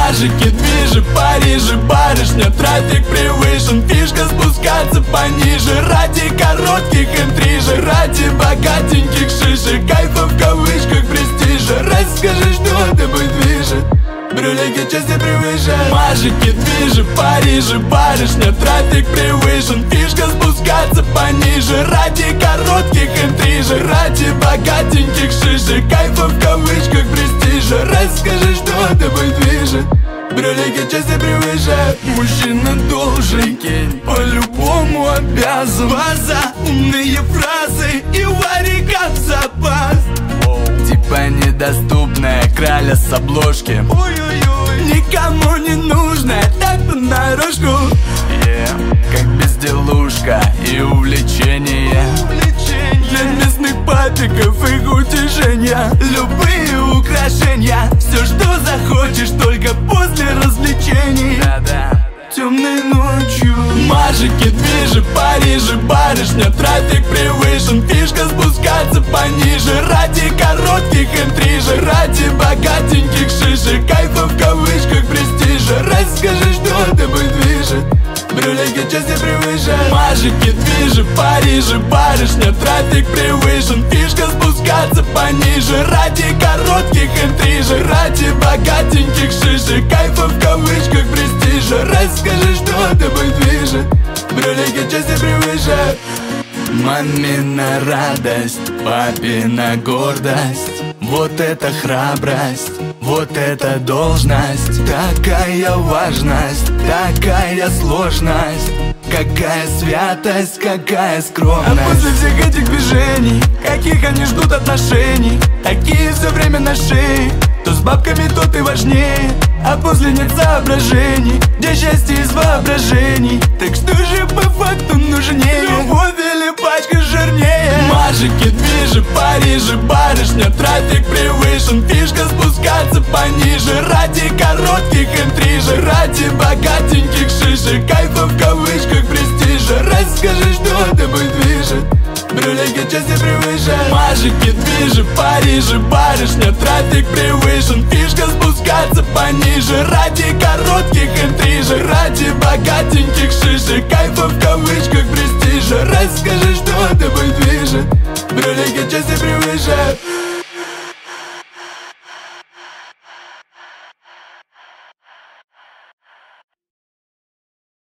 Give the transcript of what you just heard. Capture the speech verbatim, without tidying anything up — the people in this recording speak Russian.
Мажики, движи, Парижи, барышня, трафик превышен. Фишка спускаться пониже ради коротких интрижек, ради богатеньких шишек, кайфа в кавычках, престижа. Расскажи, что тобой движет, брюлики части превыше. Мажики, движи, Парижи, барышня, трафик превышен. Фишка спускаться пониже ради коротких интрижек, ради богатеньких шишек, кайфа в кавычках, престижа. Расскажи, что тобой движет, брюлики части превыше. Мужчина должен, по-любому обязан. База, умные фразы и варикат запас. Типа недоступная краля с обложки. Ой-ой-ой, никому не нужная, так понарошку. Yeah. Как безделушка и увлечение, увлечение для местных папиков их утешения. Любые украшения, все, что захочешь, только после развлечений. Да-да. Темной ночью. Мажики, движи, Парижи, барышня, трафик превышен. Фишка спускаться пониже ради коротких интрижек, ради богатеньких шишек, кайфа в кавычках, престижа. Расскажи, что тобой движет, брюлики части превыше. Мажики, движи, Парижи, барышня, трафик превышен. Фишка спускаться пониже ради коротких интрижек, ради богатеньких шишек, кайфа в кавычках, престижа. Расскажи, что тобой движет, брюлики части превыше. Мамина радость, папина гордость. Вот это храбрость, вот это должность. Такая важность, такая сложность. Какая святость, какая скромность. А после всех этих движений, каких они ждут отношений, такие все время на шее. То с бабками, то ты важнее, а после нет соображений, где счастье из воображений. Так что же по факту нужнее, любовь или пачка жирнее? Мажики, движи, Парижи, барышня, трафик превышен. Фишка спускаться пониже ради коротких интрижек, ради богатеньких шишек, кайфа в кавычках, престижа. Расскажи, что тобой движет, брюлики части превыше. Мажики, движи, Парижи, барышня, трафик превышен. Фишка спускаться пониже ради коротких интрижек, ради богатеньких шишек, кайфа в кавычках,